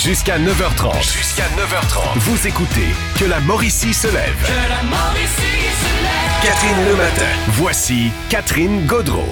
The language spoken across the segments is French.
Jusqu'à 9h30. Vous écoutez Que la Mauricie se lève. Que la Mauricie se lève. Catherine le matin. Voici Catherine Gaudreau.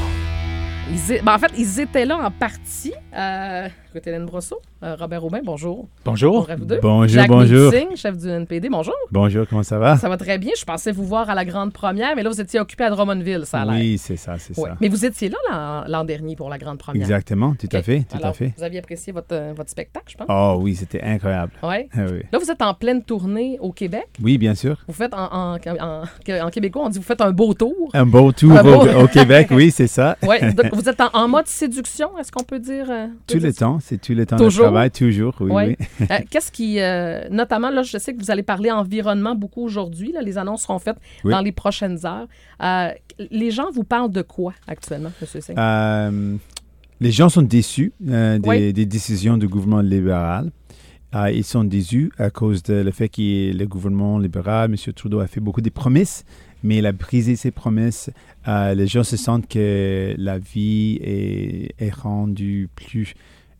En fait, ils étaient là en partie. Hélène Brosseau, Robert Aubin, bonjour. Bonjour. À vous deux. Bonjour, Jacques bonjour. Meeting, chef du NPD, bonjour. Bonjour, comment ça va? Ça va très bien. Je pensais vous voir à la grande première, mais là, vous étiez occupé à Drummondville, ça a l'air. Oui, c'est ça. Ouais. Mais vous étiez là l'an dernier pour la grande première. Exactement, tout à fait. Alors, vous aviez apprécié votre spectacle, je pense. Oh oui, c'était incroyable. Ouais. Oui. Là, vous êtes en pleine tournée au Québec. Oui, bien sûr. Vous faites, en québécois, on dit vous faites un beau tour. Un beau tour au Québec, oui, c'est ça. Oui, vous êtes en mode séduction, est-ce qu'on peut dire? Tout le temps, c'est tout le temps toujours? de travail, toujours, oui. Qu'est-ce qui, notamment, là, je sais que vous allez parler environnement beaucoup aujourd'hui, là, les annonces seront faites dans les prochaines heures. Les gens vous parlent de quoi actuellement, M. Singh? Les gens sont déçus des décisions du gouvernement libéral. Ils sont déçus à cause de le fait que le gouvernement libéral, M. Trudeau, a fait beaucoup de promesses, mais il a brisé ses promesses. Les gens se sentent que la vie est rendue plus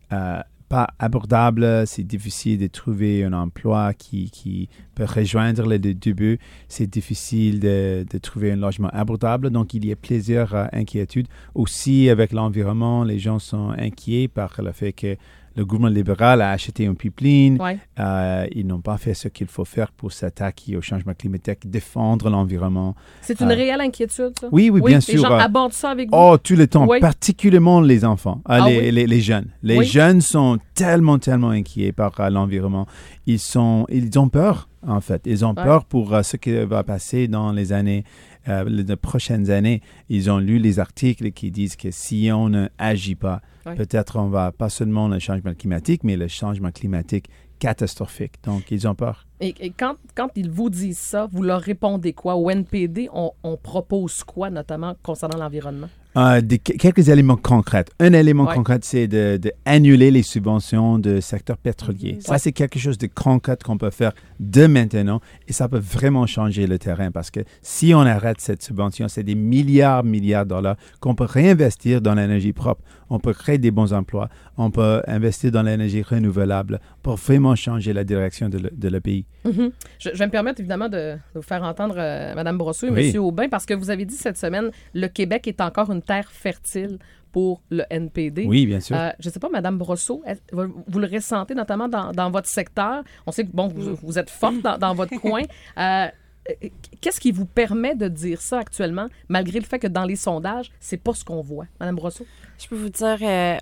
pas abordable. C'est difficile de trouver un emploi qui peut rejoindre les deux buts. C'est difficile de trouver un logement abordable. Donc, il y a plusieurs inquiétudes. Aussi, avec l'environnement, les gens sont inquiets par le fait que le gouvernement libéral a acheté un pipeline. Ils n'ont pas fait ce qu'il faut faire pour s'attaquer au changement climatique, défendre l'environnement. C'est une réelle inquiétude, ça? Oui, bien sûr. Les gens abordent ça avec vous? Oh, tout le temps, particulièrement les enfants, les jeunes. Les jeunes sont tellement inquiets par l'environnement. Ils ont peur, en fait. Ils ont peur pour ce qui va passer dans les années, les prochaines années. Ils ont lu les articles qui disent que si on ne agit pas, peut-être on va pas seulement le changement climatique, mais le changement climatique catastrophique. Donc, ils ont peur. Et quand ils vous disent ça, vous leur répondez quoi? Au NPD, on propose quoi, notamment concernant l'environnement? Quelques éléments concrets. Un élément concret, c'est d'annuler les subventions du secteur pétrolier. Ça, c'est quelque chose de concret qu'on peut faire de maintenant et ça peut vraiment changer le terrain parce que si on arrête cette subvention, c'est des milliards de dollars qu'on peut réinvestir dans l'énergie propre. On peut créer des bons emplois. On peut investir dans l'énergie renouvelable pour vraiment changer la direction de le pays. Mm-hmm. Je vais me permettre évidemment de vous faire entendre Mme Brosseau et M. Aubin parce que vous avez dit cette semaine, le Québec est encore une terre fertile pour le NPD. Oui, bien sûr. Je ne sais pas, Mme Brosseau, vous le ressentez notamment dans votre secteur. On sait que vous êtes forte dans votre coin. Qu'est-ce qui vous permet de dire ça actuellement, malgré le fait que dans les sondages, c'est pas ce qu'on voit? Mme Brosseau? Je peux vous dire,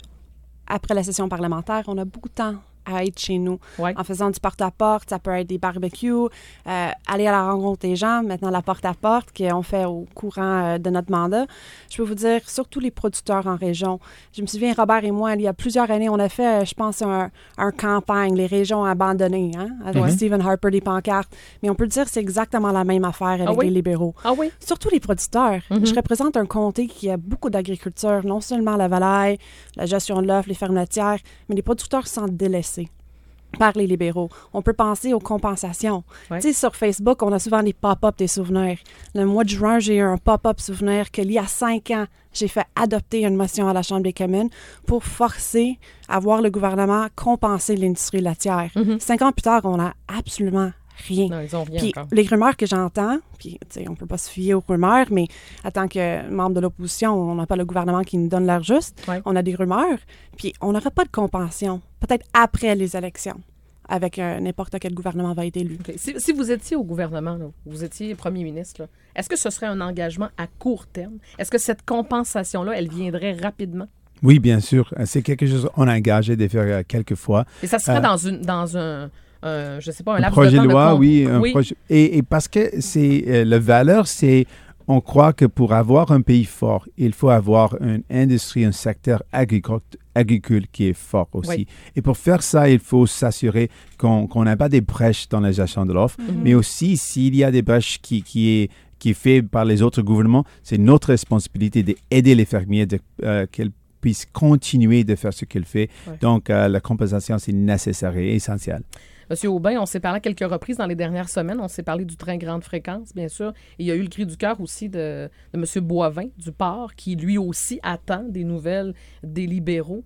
après la session parlementaire, on a beaucoup de temps à être chez nous. En faisant du porte-à-porte, ça peut être des barbecues, aller à la rencontre des gens, maintenant la porte-à-porte qu'on fait au courant de notre mandat. Je peux vous dire, surtout les producteurs en région. Je me souviens, Robert et moi, il y a plusieurs années, on a fait, je pense, un campagne, les régions abandonnées, avec Stephen Harper, des pancartes. Mais on peut dire que c'est exactement la même affaire avec les libéraux. Surtout les producteurs. Je représente un comté qui a beaucoup d'agriculture, non seulement la volaille, la gestion de l'offre, les fermes laitières, mais les producteurs se sentent délaissés par les libéraux. On peut penser aux compensations. Tu sais, sur Facebook, on a souvent des pop-up des souvenirs. Le mois de juin, j'ai eu un pop-up souvenir qu'il y a 5 ans, j'ai fait adopter une motion à la Chambre des communes pour forcer à voir le gouvernement compenser l'industrie laitière. 5 ans plus tard, on n'a absolument rien. Non, ils ont rien puis encore. Les rumeurs que j'entends, puis on peut pas se fier aux rumeurs, mais en tant que membre de l'opposition, on n'a pas le gouvernement qui nous donne l'air juste. On a des rumeurs, puis on n'aura pas de compensation. Peut-être après les élections, avec n'importe quel gouvernement va être élu. Okay. Si vous étiez au gouvernement, là, vous étiez premier ministre, là, est-ce que ce serait un engagement à court terme? Est-ce que cette compensation-là, elle viendrait rapidement? Oui, bien sûr. C'est quelque chose qu'on a engagé de faire quelques fois. Et ça serait dans un je sais pas, un laps projet de temps loi, oui. Projet. Et parce que c'est la valeur, c'est on croit que pour avoir un pays fort, il faut avoir une industrie, un secteur agricole qui est fort aussi. Et pour faire ça, il faut s'assurer qu'on n'a pas des brèches dans la gestion de l'offre, mais aussi s'il y a des brèches qui est fait par les autres gouvernements, c'est notre responsabilité d'aider les fermiers qu'ils puissent continuer de faire ce qu'ils font. Donc, la compensation, c'est nécessaire et essentiel. Monsieur Aubin, on s'est parlé à quelques reprises dans les dernières semaines. On s'est parlé du train grande fréquence, bien sûr. Et il y a eu le cri du cœur aussi de Monsieur Boivin du Port, qui lui aussi attend des nouvelles des libéraux.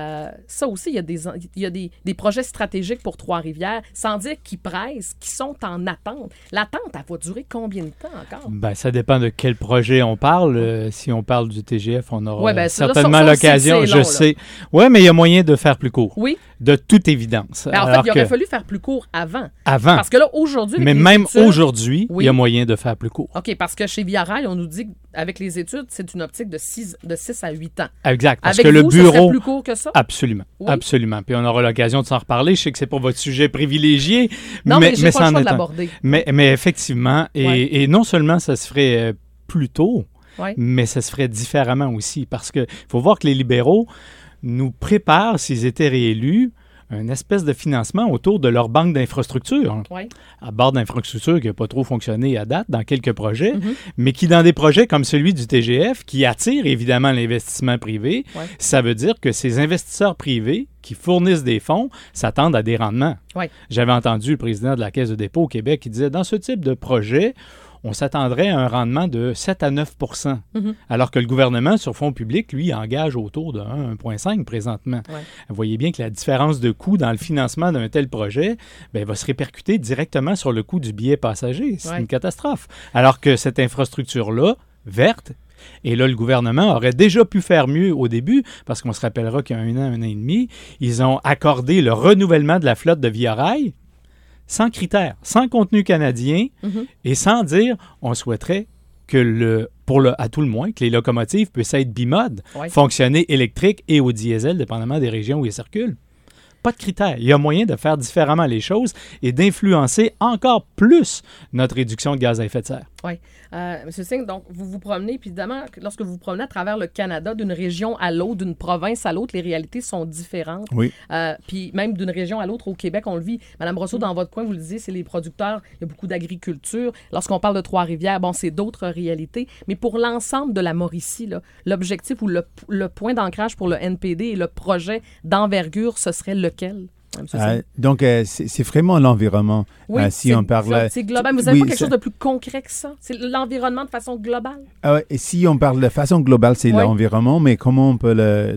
Ça aussi, il y a des projets stratégiques pour Trois-Rivières, sans dire qui pressent, qui sont en attente. L'attente, elle va durer combien de temps encore? Ben, ça dépend de quel projet on parle. Si on parle du TGF, on aura certainement là, l'occasion, long, je sais. Oui, mais il y a moyen de faire plus court. Oui. De toute évidence. Ben, en fait, il aurait fallu faire plus court avant. Avant. Parce que là, aujourd'hui... Mais même aujourd'hui, il y a moyen de faire plus court. OK, parce que chez Via Rail, on nous dit qu'avec les études, c'est une optique de 6 à 8 ans. Exact. Parce avec que vous, le bureau... ça serait plus court que ça? Absolument. Oui. Absolument. Puis on aura l'occasion de s'en reparler. Je sais que c'est pas votre sujet privilégié. Non, mais j'ai pas le choix de l'aborder. Mais effectivement, et non seulement ça se ferait plus tôt, mais ça se ferait différemment aussi. Parce qu'il faut voir que les libéraux nous préparent, s'ils étaient réélus, une espèce de financement autour de leur banque d'infrastructures. À bord d'infrastructures qui n'a pas trop fonctionné à date dans quelques projets, mais qui, dans des projets comme celui du TGF, qui attire évidemment l'investissement privé, ça veut dire que ces investisseurs privés qui fournissent des fonds s'attendent à des rendements. J'avais entendu le président de la Caisse de dépôt au Québec qui disait, dans ce type de projet, on s'attendrait à un rendement de 7 à 9 alors que le gouvernement, sur fonds publics, lui, engage autour de 1,5 présentement. Vous voyez bien que la différence de coût dans le financement d'un tel projet va se répercuter directement sur le coût du billet passager. C'est une catastrophe. Alors que cette infrastructure-là, verte, et là, le gouvernement aurait déjà pu faire mieux au début, parce qu'on se rappellera qu'il y a un an et demi, ils ont accordé le renouvellement de la flotte de Via Rail sans critères, sans contenu canadien et sans dire on souhaiterait que à tout le moins, que les locomotives puissent être bimodes, fonctionner électrique et au diesel, dépendamment des régions où ils circulent. Pas de critères. Il y a moyen de faire différemment les choses et d'influencer encore plus notre réduction de gaz à effet de serre. Oui. M. Singh, donc, vous vous promenez, puis évidemment, lorsque vous vous promenez à travers le Canada, d'une région à l'autre, d'une province à l'autre, les réalités sont différentes. Oui. Puis même d'une région à l'autre, au Québec, on le vit. Madame Brosseau, dans votre coin, vous le disiez, c'est les producteurs, il y a beaucoup d'agriculture. Lorsqu'on parle de Trois-Rivières, bon, c'est d'autres réalités. Mais pour l'ensemble de la Mauricie, là, l'objectif ou le point d'ancrage pour le NPD et le projet d'envergure, ce serait lequel? Donc, c'est vraiment l'environnement. Si on parle... C'est global. Vous n'avez pas quelque chose de plus concret que ça? C'est l'environnement de façon globale? Et si on parle de façon globale, c'est l'environnement, mais comment on peut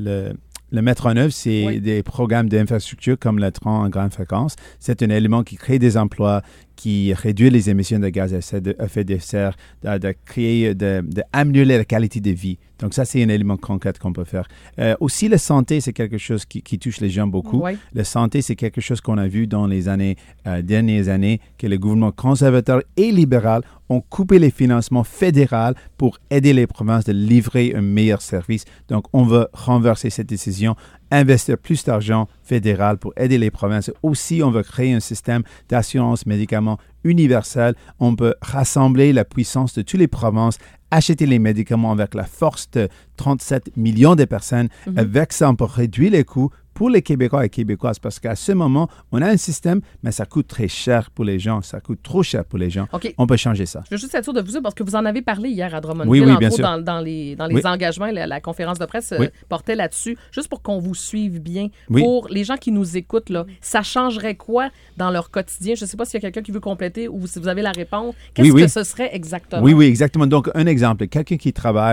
le mettre en œuvre, c'est des programmes d'infrastructure comme le train en grande fréquence. C'est un élément qui crée des emplois, qui réduit les émissions de gaz à effet de serre, d'améliorer la qualité de vie. Donc ça, c'est un élément concret qu'on peut faire. Aussi, la santé, c'est quelque chose qui touche les gens beaucoup. La santé, c'est quelque chose qu'on a vu dans les dernières années, que le gouvernement conservateur et libéral ont coupé les financements fédéraux pour aider les provinces de livrer un meilleur service. Donc, on veut renverser cette décision, investir plus d'argent fédéral pour aider les provinces. Aussi, on veut créer un système d'assurance médicaments universel. On peut rassembler la puissance de toutes les provinces, acheter les médicaments avec la force de 37 millions de personnes. Avec ça, on peut réduire les coûts pour les Québécois et Québécoises, parce qu'à ce moment, on a un système, mais ça coûte très cher pour les gens, ça coûte trop cher pour les gens. On peut changer ça. Je veux juste être sûr de vous dire, parce que vous en avez parlé hier à Drummondville, entre autres dans les engagements, la conférence de presse portait là-dessus, juste pour qu'on vous suive bien. Pour les gens qui nous écoutent, là, ça changerait quoi dans leur quotidien? Je ne sais pas s'il y a quelqu'un qui veut compléter ou si vous avez la réponse. Qu'est-ce que ce serait exactement? Oui, exactement. Donc, un exemple, quelqu'un qui travaille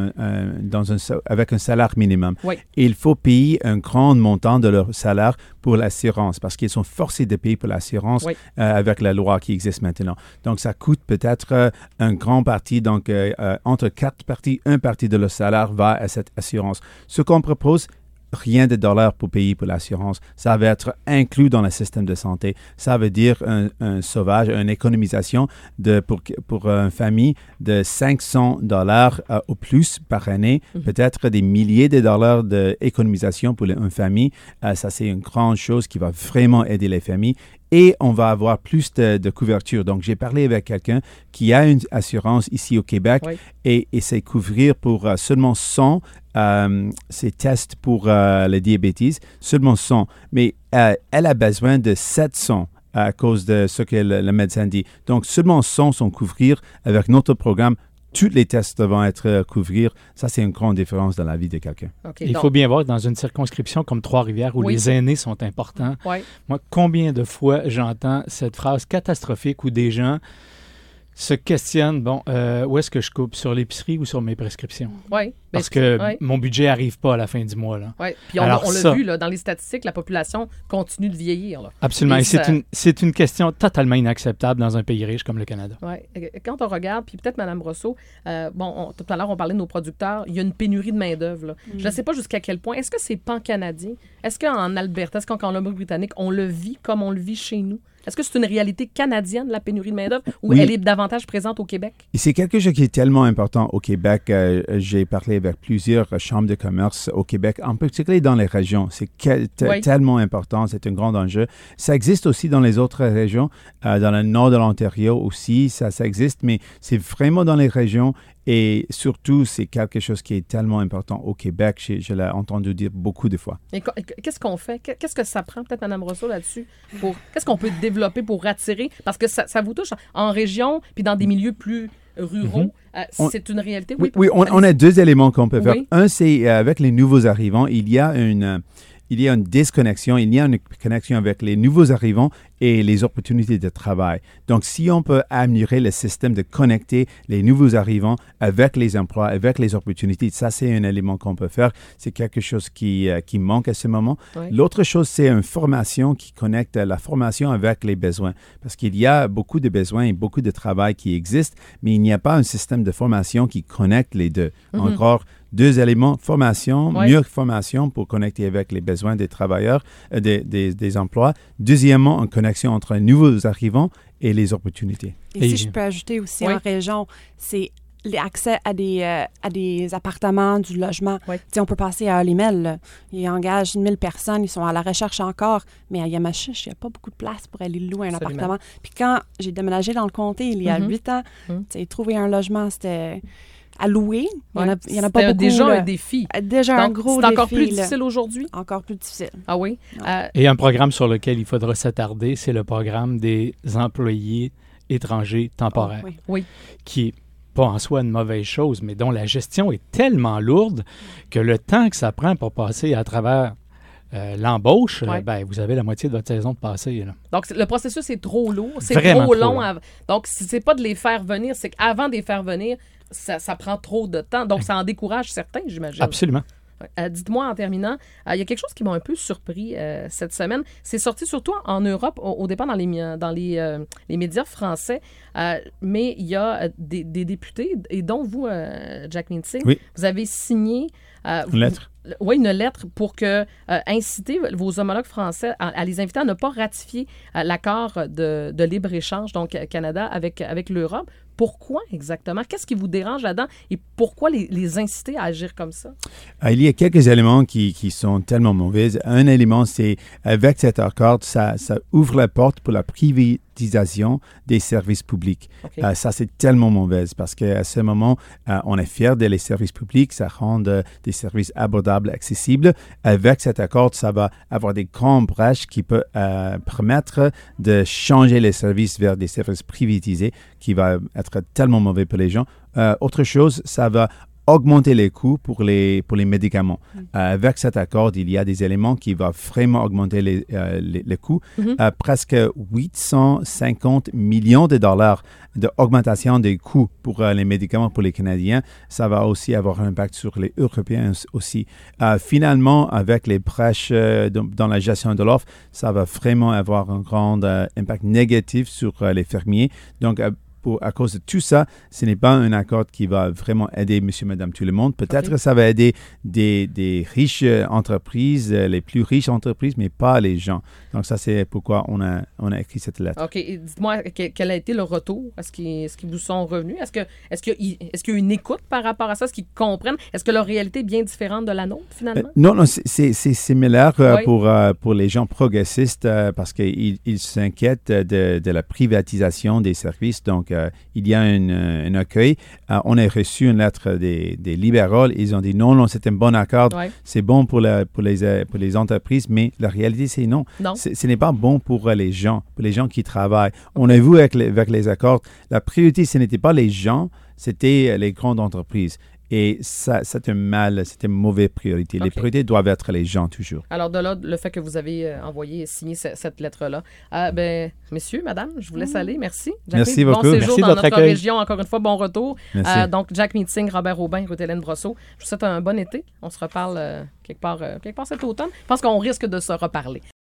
avec un salaire minimum, il faut payer un grand montant de leur salaire pour l'assurance, parce qu'ils sont forcés de payer pour l'assurance avec la loi qui existe maintenant. Donc, ça coûte peut-être un grand parti, donc entre 4 parties, une partie de leur salaire va à cette assurance. Ce qu'on propose, rien de dollars pour payer pour l'assurance. Ça va être inclus dans le système de santé. Ça veut dire un sauvage, une économisation pour une famille de $500 au plus par année, peut-être des milliers de dollars d'économisation pour une famille. Ça, c'est une grande chose qui va vraiment aider les familles. Et on va avoir plus de couverture. Donc, j'ai parlé avec quelqu'un qui a une assurance ici au Québec et c'est couvrir pour seulement 100 ces tests pour le diabète, seulement 100. Mais elle a besoin de 700 à cause de ce que le médecin dit. Donc, seulement 100 sont couverts avec notre programme tous les tests vont être couvrir. Ça, c'est une grande différence dans la vie de quelqu'un. Okay, il faut bien voir, dans une circonscription comme Trois-Rivières, où les aînés sont importants, moi, combien de fois j'entends cette phrase catastrophique où des gens se questionnent, où est-ce que je coupe, sur l'épicerie ou sur mes prescriptions? Oui. Parce que mon budget n'arrive pas à la fin du mois. Oui, puis on l'a vu là, dans les statistiques, la population continue de vieillir. Là. Absolument, et c'est une question totalement inacceptable dans un pays riche comme le Canada. Oui, quand on regarde, puis peut-être Mme Brosseau, tout à l'heure, on parlait de nos producteurs, il y a une pénurie de main-d'œuvre. Je ne sais pas jusqu'à quel point. Est-ce que c'est pan-canadien? Est-ce qu'en Alberta, est-ce qu'en Colombie-Britannique, on le vit comme on le vit chez nous? Est-ce que c'est une réalité canadienne, la pénurie de main-d'œuvre, ou elle est davantage présente au Québec? Et c'est quelque chose qui est tellement important au Québec. J'ai parlé avec plusieurs chambres de commerce au Québec, en particulier dans les régions. C'est tellement important, c'est un grand enjeu. Ça existe aussi dans les autres régions, dans le nord de l'Ontario aussi, ça existe, mais c'est vraiment dans les régions. Et surtout, c'est quelque chose qui est tellement important au Québec. Je l'ai entendu dire beaucoup de fois. Et qu'est-ce qu'on fait? Qu'est-ce que ça prend, peut-être, Mme Brosseau, là-dessus? Qu'est-ce qu'on peut développer pour attirer? Parce que ça vous touche en région, puis dans des milieux plus ruraux. C'est une réalité? Oui, on a deux éléments qu'on peut faire. Un, c'est avec les nouveaux arrivants, il y a une disconnexion, il y a une connexion avec les nouveaux arrivants et les opportunités de travail. Donc, si on peut améliorer le système de connecter les nouveaux arrivants avec les emplois, avec les opportunités, ça, c'est un élément qu'on peut faire. C'est quelque chose qui manque à ce moment. Oui. L'autre chose, c'est une formation qui connecte la formation avec les besoins. Parce qu'il y a beaucoup de besoins et beaucoup de travail qui existent, mais il n'y a pas un système de formation qui connecte les deux. Encore deux éléments, formation, mieux formation pour connecter avec les besoins des travailleurs, des emplois. Deuxièmement, une connexion entre les nouveaux arrivants et les opportunités. Et si je peux ajouter aussi en région, c'est l'accès à des appartements, du logement. On peut passer à Olimel. Ils engagent 1000 personnes, ils sont à la recherche encore, mais à Yamachiche, il n'y a pas beaucoup de place pour aller louer un appartement. Puis quand j'ai déménagé dans le comté il y a 8 ans, trouver un logement, c'était à louer. Il y en a pas beaucoup. Déjà un défi. Déjà un gros défi. C'est encore plus difficile aujourd'hui? Encore plus difficile. Ah oui? Et un programme sur lequel il faudra s'attarder, c'est le programme des employés étrangers temporaires. Qui est pas en soi une mauvaise chose, mais dont la gestion est tellement lourde que le temps que ça prend pour passer à travers l'embauche, vous avez la moitié de votre saison de passer. Là. Donc, le processus est trop lourd, c'est vraiment trop long. Donc, si c'est pas de les faire venir, c'est qu'avant de les faire venir, ça prend trop de temps. Donc, ça en décourage certains, j'imagine. Absolument. Dites-moi en terminant, il y a quelque chose qui m'a un peu surpris cette semaine. C'est sorti surtout en Europe, au départ dans les médias français, mais il y a des députés, et dont vous, Jack Mintzing, vous avez signé une lettre. Une lettre pour inciter vos homologues français à les inviter à ne pas ratifier l'accord de libre-échange, donc Canada avec l'Europe. Pourquoi exactement? Qu'est-ce qui vous dérange là-dedans et pourquoi les inciter à agir comme ça? Il y a quelques éléments qui sont tellement mauvais. Un élément, c'est avec cet accord, ça ouvre la porte pour la privatisation des services publics. Ça, c'est tellement mauvais parce qu'à ce moment, on est fiers des services publics. Ça rend des services abordables, accessibles. Avec cet accord, ça va avoir des grandes brèches qui peuvent permettre de changer les services vers des services privatisés qui va être tellement mauvais pour les gens. Autre chose, ça va augmenter les coûts pour les médicaments. Avec cet accord, il y a des éléments qui vont vraiment augmenter les coûts. Presque 850 millions de dollars d'augmentation des coûts pour les médicaments pour les Canadiens. Ça va aussi avoir un impact sur les Européens aussi. Finalement, avec les brèches dans la gestion de l'offre, ça va vraiment avoir un grand impact négatif sur les fermiers. Donc, à cause de tout ça, ce n'est pas un accord qui va vraiment aider monsieur, madame, tout le monde. Peut-être que ça va aider des riches entreprises, les plus riches entreprises, mais pas les gens. Donc ça, c'est pourquoi on a écrit cette lettre. OK. Et dites-moi, quel a été le retour? Est-ce qu'ils vous sont revenus? Est-ce qu'il y a une écoute par rapport à ça? Est-ce qu'ils comprennent? Est-ce que leur réalité est bien différente de la nôtre, finalement? Non, c'est similaire pour les gens progressistes parce qu'ils s'inquiètent de la privatisation des services. Donc, il y a un accueil. On a reçu une lettre des libéraux. Ils ont dit non, c'est un bon accord. Ouais. C'est bon pour les entreprises, mais la réalité, c'est non. Ce n'est pas bon pour les gens qui travaillent. On a vu avec les accords, la priorité, ce n'était pas les gens, c'était les grandes entreprises. Et ça, c'est une mauvaise priorité. Okay. Les priorités doivent être les gens toujours. Alors, de là, le fait que vous avez envoyé et signé cette lettre-là. Messieurs, madame, je vous laisse aller. Merci. Jack Merci beaucoup. Bon séjour Merci dans notre notre accueil. région. Encore une fois, bon retour. Donc, Jack Meeting, Robert Aubin, Ruth-Hélène Brosseau. Je vous souhaite un bon été. On se reparle quelque part cet automne. Je pense qu'on risque de se reparler.